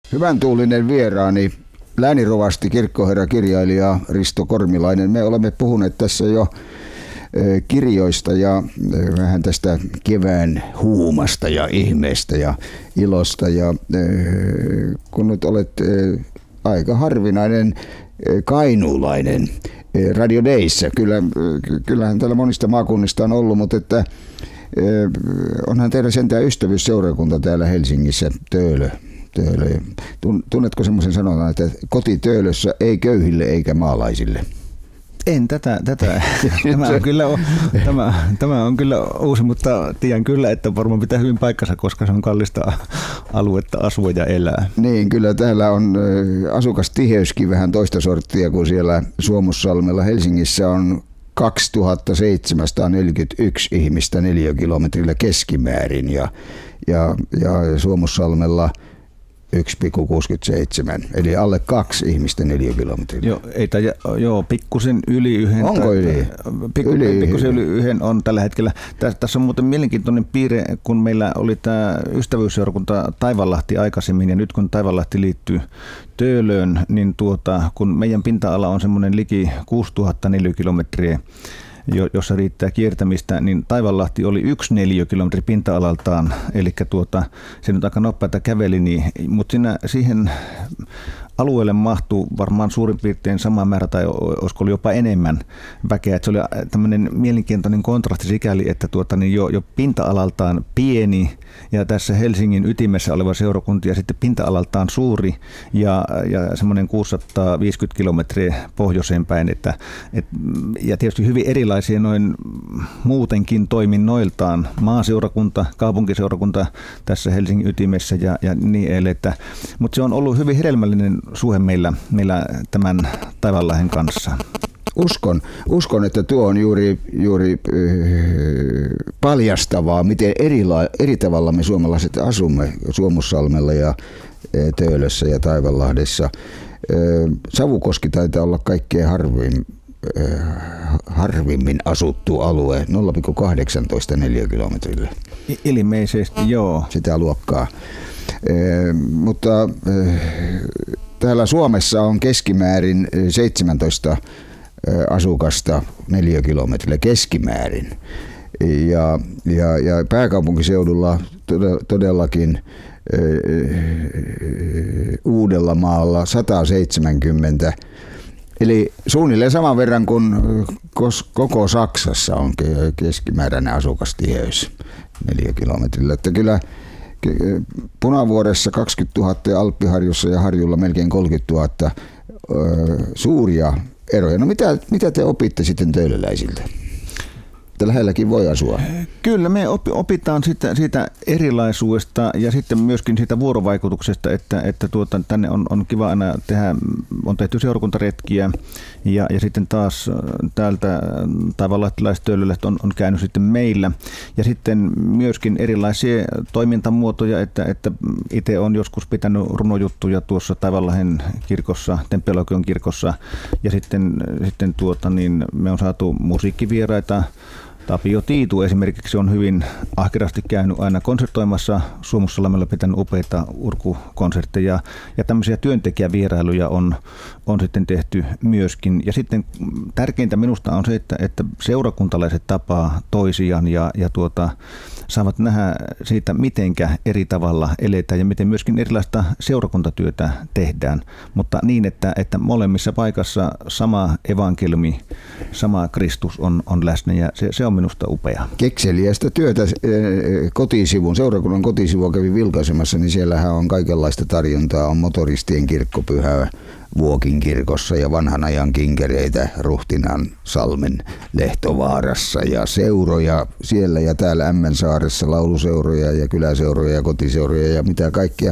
Hyvän tuulinen vieraani, läänirovasti, kirkkoherra, kirjailija Risto Kormilainen. Me olemme puhuneet tässä jo kirjoista ja vähän tästä kevään huumasta ja ihmeestä ja ilosta. Ja kun nyt olet aika harvinainen kainuulainen Radio Dayssä, kyllähän täällä monista maakunnista on ollut, mutta että onhan teillä sentään ystävyysseurakunta täällä Helsingissä, Töölö. Tunnetko semmoisen sanotaan, että koti Töölössä ei köyhille eikä maalaisille? En tätä. Tämä on kyllä uusi, mutta tiedän kyllä, että varmaan pitää hyvin paikkansa, koska se on kallista aluetta asua ja elää. Niin, kyllä täällä on asukastiheyskin vähän toista sorttia kuin siellä Suomussalmella. Helsingissä on 2741 ihmistä neliökilometrillä keskimäärin ja Suomussalmella 1,67, eli alle 2 ihmistä neliökilometrillä. Joo, pikkusen yli yhden. Onko yli? Pikkusen yli yhden on tällä hetkellä. Tässä on muuten mielenkiintoinen piirre, kun meillä oli tämä ystävyysseurakunta Taivanlahti aikaisemmin, ja nyt kun Taivanlahti liittyy Töölöön, niin kun meidän pinta-ala on semmoinen liki 6000 neliökilometriä, jossa riittää kiertämistä, niin Taivanlahti oli 1 neliökilometri pinta-alaltaan, eli se nyt aika nopeata käveli, mutta siihen alueelle mahtuu varmaan suurin piirtein sama määrä tai olisiko ollut jopa enemmän väkeä. Että se oli tämmöinen mielenkiintoinen kontrasti sikäli, että jo pinta-alaltaan pieni ja tässä Helsingin ytimessä oleva seurakunta ja sitten pinta-alaltaan suuri ja semmoinen 650 kilometriä pohjoiseen päin. Ja tietysti hyvin erilaisia noin muutenkin toiminnoiltaan. Maaseurakunta, kaupunkiseurakunta tässä Helsingin ytimessä ja niin edelleen. Mutta se on ollut hyvin hedelmällinen suhe meillä tämän Taivanlahden kanssa. Uskon, että tuo on juuri paljastavaa, miten eri tavalla me suomalaiset asumme Suomussalmella ja Töölössä ja Taivanlahdessa. Savukoski taitaa olla kaikkein harvimmin asuttu alue, 0,18 neliökilometrillä. Ilmeisesti, joo. Sitä luokkaa. Mutta täällä Suomessa on keskimäärin 17 asukasta neliökilometrillä keskimäärin. Ja pääkaupunkiseudulla todellakin Uudellamaalla 170. Eli suunnilleen saman verran kuin koko Saksassa on keskimääräinen asukastiheys neliökilometrillä. Että kyllä Punavuoressa 20 000 ja Alppiharjussa ja Harjulla melkein 30 000 suuria eroja. No mitä te opitte sitten töölöläisiltä? Että lähelläkin voi asua. Kyllä, me opitaan siitä erilaisuudesta ja sitten myöskin siitä vuorovaikutuksesta, että tänne on kiva aina tehdä, on tehty seurakuntaretkiä ja sitten taas täältä taivanlahtilaiset töölöläiset on käynyt sitten meillä ja sitten myöskin erilaisia toimintamuotoja, että itse on joskus pitänyt runojuttuja tuossa Taivanlahden kirkossa, Temppelökiön kirkossa ja sitten me on saatu musiikkivieraita. Tapio Tiitu esimerkiksi on hyvin ahkerasti käynyt aina konsertoimassa Suomussalmella, pitänyt upeita urkukonsertteja ja tämmöisiä työntekijävierailuja on sitten tehty myöskin. Ja sitten tärkeintä minusta on se, että seurakuntalaiset tapaa toisiaan ja saavat nähdä siitä, mitenkä eri tavalla eletään ja miten myöskin erilaista seurakuntatyötä tehdään, mutta niin, että molemmissa paikassa sama evankeliumi, sama Kristus on läsnä ja se on minusta upea. Kekseliästä työtä seurakunnan kotisivua kävin vilkaisemassa, niin siellähän on kaikenlaista tarjontaa. On motoristien kirkkopyhää Vuokin kirkossa ja vanhan ajan kinkereitä Ruhtinan Salmen Lehtovaarassa ja seuroja siellä ja täällä Ämmänsaaressa, lauluseuroja ja kyläseuroja ja kotiseuroja ja mitä kaikkea.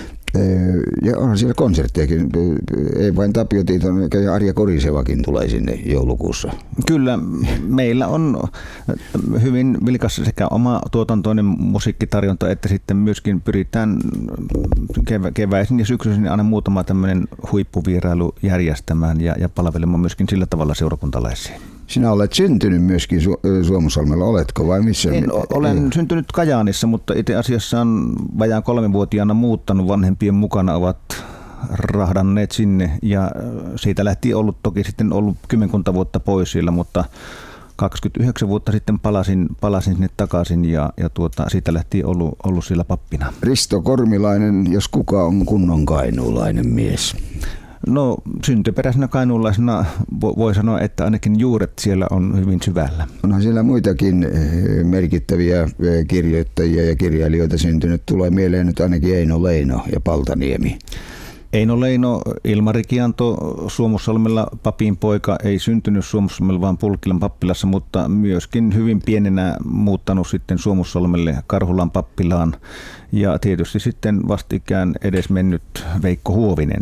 Ja onhan siellä konserttejakin, ei vain Tapio Tiiton, ja Arja Korisevakin tulee sinne joulukuussa. Kyllä, meillä on hyvin vilkas sekä oma tuotantoinen musiikkitarjonta, että sitten myöskin pyritään keväisin ja syksyisin aina muutama tämmöinen huippuvierailu järjestämään ja palvelemaan myöskin sillä tavalla seurakuntalaisia. Sinä olet syntynyt myöskin Suomussalmella, oletko vai missä? Olen syntynyt Kajaanissa, mutta itse asiassa on vajaan 3-vuotiaana muuttanut, vanhempien mukana ovat rahdanneet sinne ja siitä lähtien toki sitten ollut 10 vuotta pois siellä, mutta 29 vuotta sitten palasin sinne takaisin ja siitä lähtien ollut siellä pappina. Risto Kormilainen, jos kuka on kunnon kainuulainen mies? No syntyperäisenä kainuulaisena voi sanoa, että ainakin juuret siellä on hyvin syvällä. Onhan siellä muitakin merkittäviä kirjoittajia ja kirjailijoita syntynyt. Tulee mieleen nyt ainakin Eino Leino ja Paltaniemi. Eino Leino, Ilmari Kianto Suomussalmella, papin poika, ei syntynyt Suomussalmella vaan Pulkkilan pappilassa, mutta myöskin hyvin pienenä muuttanut sitten Suomussalmelle Karhulan pappilaan. Ja tietysti sitten vastikään edes mennyt Veikko Huovinen.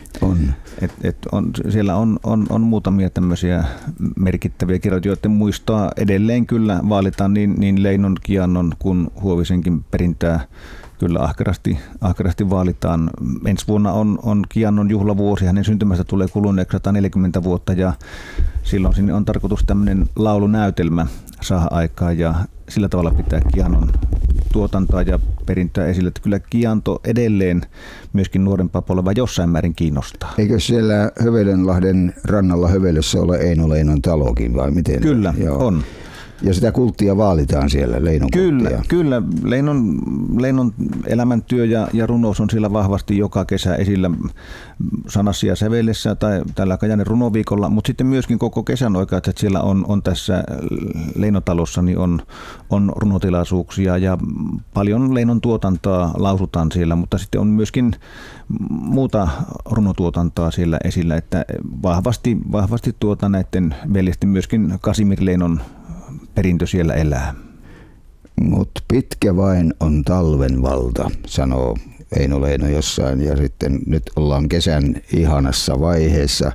Siellä on muutamia tämmöisiä merkittäviä kirjoja, joiden muistaa edelleen kyllä vaalitaan niin Leinon, Kiannon kuin Huovisenkin perintää. Kyllä ahkerasti vaalitaan. Ensi vuonna on Kiannon juhlavuosi, hänen syntymästä tulee kuluneeksi 140 vuotta ja silloin sinne on tarkoitus tämmöinen laulunäytelmä saada aikaa ja sillä tavalla pitää Kiannon tuotantoa ja perintöä esille, että kyllä Kianto edelleen myöskin nuorempaa polvaa jossain määrin kiinnostaa. Eikö siellä Hövelönlahden rannalla Hövelössä ole Eino Leinon talokin vai miten? Kyllä, on. Ja sitä kulttia vaalitaan siellä, Leinon kulttia. Kyllä. Leinon elämäntyö ja runous on siellä vahvasti joka kesä esillä sanassa ja sävellessä tai tällä Kajaanin runoviikolla, mutta sitten myöskin koko kesän oikein, että siellä on tässä Leinotalossa niin on runotilaisuuksia ja paljon Leinon tuotantoa lausutaan siellä, mutta sitten on myöskin muuta runotuotantoa siellä esillä, että vahvasti näiden veljesten myöskin Kasimir Leinon perintö siellä elää. Mut pitkä vain on talven valta, sanoo Eino Leino jossain, ja sitten nyt ollaan kesän ihanassa vaiheessa.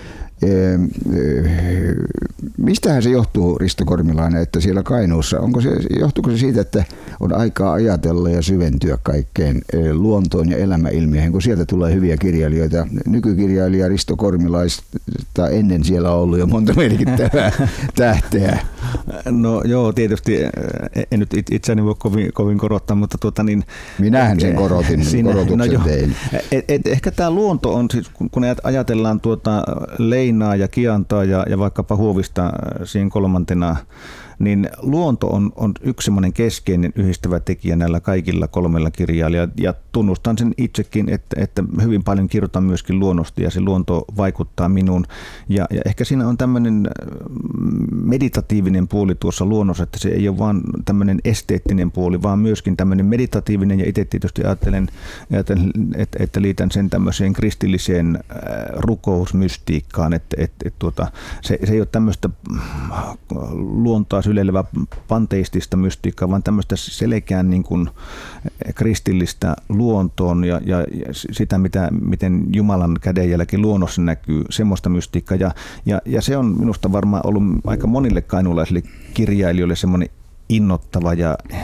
Mistähän se johtuu, Risto Kormilainen, että siellä Kainuussa, johtuuko se siitä, että on aikaa ajatella ja syventyä kaikkeen luontoon ja elämäilmiöihin, kun sieltä tulee hyviä kirjailijoita? Nykykirjailija Risto Kormilaista ennen siellä on ollut jo monta merkittävää tähteä. No joo, tietysti en nyt itseäni voi kovin korottaa, mutta minähän sen korotuksen tein. Ehkä tämä luonto on, siis, kun ajatellaan Leinaa ja Kiantoa ja vaikkapa Huovista siinä kolmantena, niin luonto on yksi semmoinen keskeinen yhdistävä tekijä näillä kaikilla 3 kirjailijalla. Ja tunnustan sen itsekin, että hyvin paljon kirjoitan myöskin luonnosta ja se luonto vaikuttaa minuun. Ja ehkä siinä on tämmöinen meditatiivinen puoli tuossa luonnossa, että se ei ole vaan tämmöinen esteettinen puoli, vaan myöskin tämmöinen meditatiivinen. Ja itse tietysti ajattelen että liitän sen tämmöiseen kristilliseen rukousmystiikkaan, että se ei ole tämmöistä luontoa syleilevä panteistista mystiikkaa, vaan tämmöistä selkeän niin kuin kristillistä luontoon ja sitä, miten Jumalan kädenjälki luonnossa näkyy, semmoista mystiikkaa. Ja se on minusta varmaan ollut aika monille kainuulaisille kirjailijoille semmoinen innoittava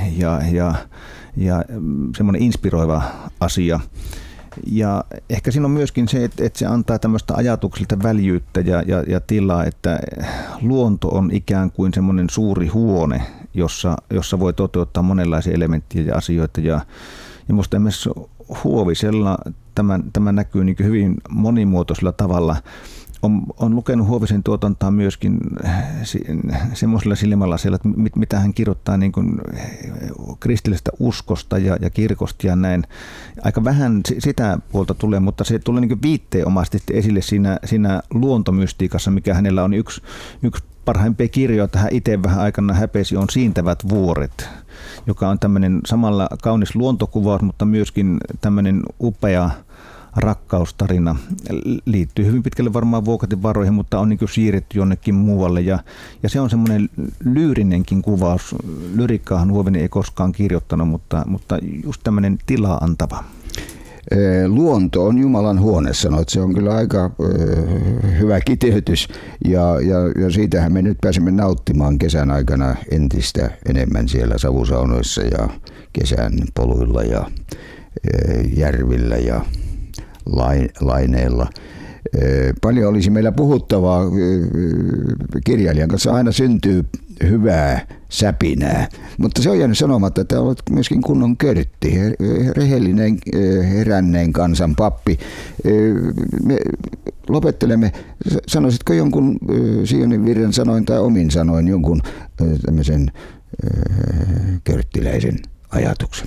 ja semmoinen inspiroiva asia. Ja ehkä siinä on myöskin se, että se antaa tämmöistä ajatuksilta väljyyttä ja tilaa, että luonto on ikään kuin semmoinen suuri huone, jossa voi toteuttaa monenlaisia elementtejä ja asioita. Ja minusta esimerkiksi Huovisella tämä näkyy niin hyvin monimuotoisella tavalla. On lukenut Huovisen tuotantoa myöskin semmoisella silmälasilla, että mitä hän kirjoittaa niin kuin kristillisestä uskosta ja kirkosta ja näin. Aika vähän sitä puolta tulee, mutta se tulee niin kuin viitteenomaisesti esille siinä luontomystiikassa, mikä hänellä on yksi parhaimpia kirjoja, että hän itse vähän aikana häpesi, on Siintävät vuoret, joka on tämmöinen samalla kaunis luontokuvaus, mutta myöskin tämmöinen upea rakkaustarina. Liittyy hyvin pitkälle varmaan Vuokatin varoihin, mutta on niin kuin siirretty jonnekin muualle. Ja se on semmoinen lyyrinenkin kuvaus. Lyriikkaahan Huovinen ei koskaan kirjoittanut, mutta just tämmöinen tilaa antava. Luonto on Jumalan huone, sanoit. Se on kyllä aika hyvä kiteytys ja siitähän me nyt pääsemme nauttimaan kesän aikana entistä enemmän siellä savusaunoissa ja kesän poluilla ja järvillä ja laineilla. Paljon olisi meillä puhuttavaa. Kirjailijan kanssa aina syntyy hyvää säpinää, mutta se on jäänyt sanomatta, että olet myöskin kunnon körtti, rehellinen, heränneen kansan pappi. Me lopettelemme, sanoisitko jonkun Sionin virren sanoin tai omin sanoin jonkun tämmöisen körttiläisen ajatuksen?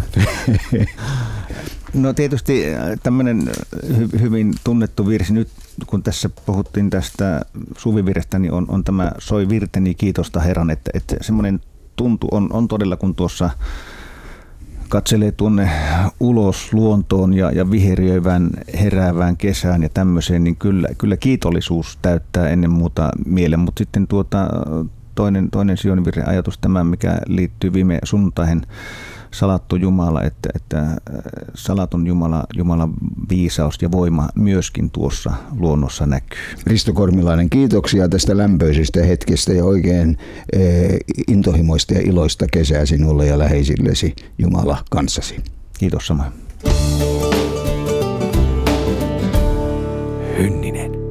No tietysti tämmöinen hyvin tunnettu virsi nyt, kun tässä puhuttiin tästä suvivirrestä, niin on tämä Soi virteni kiitosta Herran, että semmoinen tuntu on todella, kun tuossa katselee tuonne ulos luontoon ja viheriöivään heräävään kesään ja tämmöiseen, niin kyllä kiitollisuus täyttää ennen muuta mielen, mutta sitten toinen Sionin virren ajatus, tämä mikä liittyy viime sunnuntaihin, salattu Jumala, että salaton Jumalan viisaus ja voima myöskin tuossa luonnossa näkyy. Risto Kormilainen, kiitoksia tästä lämpöisestä hetkestä ja oikein intohimoista ja iloista kesää sinulle ja läheisillesi. Jumala kanssasi. Kiitos samoin. Hynninen.